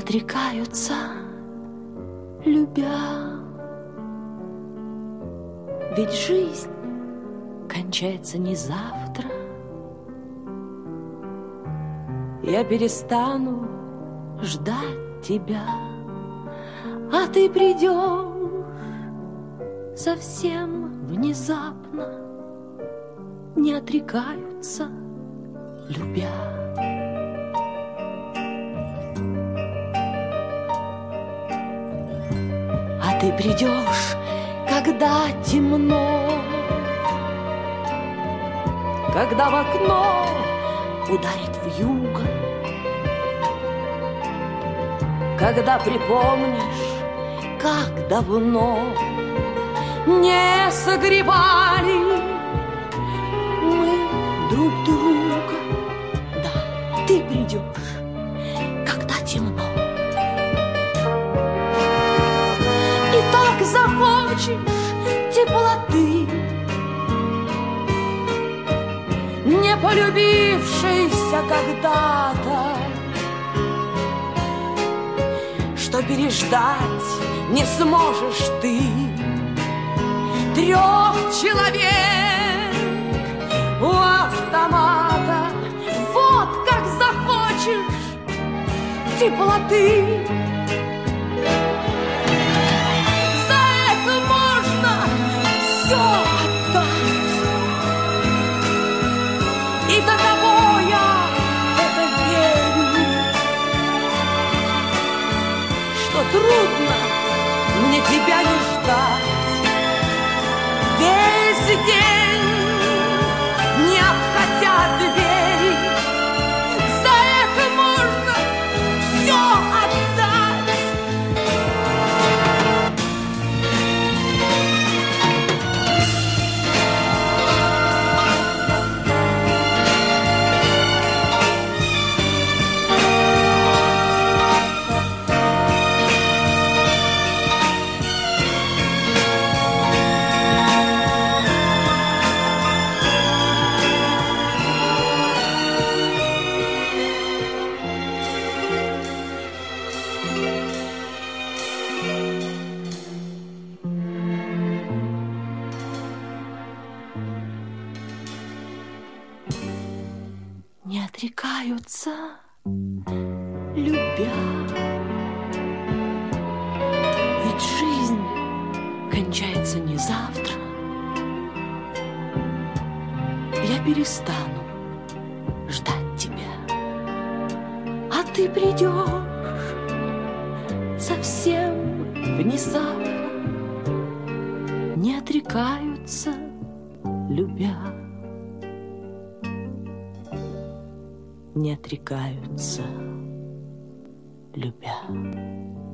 отрекаются, любя. Ведь жизнь кончается не завтра. Я перестану ждать тебя, а ты придешь совсем внезапно. Не отрекаются, любя. А ты придешь, когда темно, когда в окно ударит вьюга, когда припомнишь, как давно не согревали мы друг друга. Да, ты придешь, когда темно. И так захочешь теплоты, не полюбившейся когда-то, что переждать не сможешь ты. 3 человек у автомата. Вот как захочешь теплоты. За это можно все отдать. И до того я это верю, что трудно мне тебя не ждать. Весь день не обходя двери. За это можно все отдать. Не отрекаются, любя. Ведь жизнь кончается не завтра. Я перестану ждать тебя, а ты придешь совсем внезапно. Не отрекаются, любя. Не отрекаются, любя.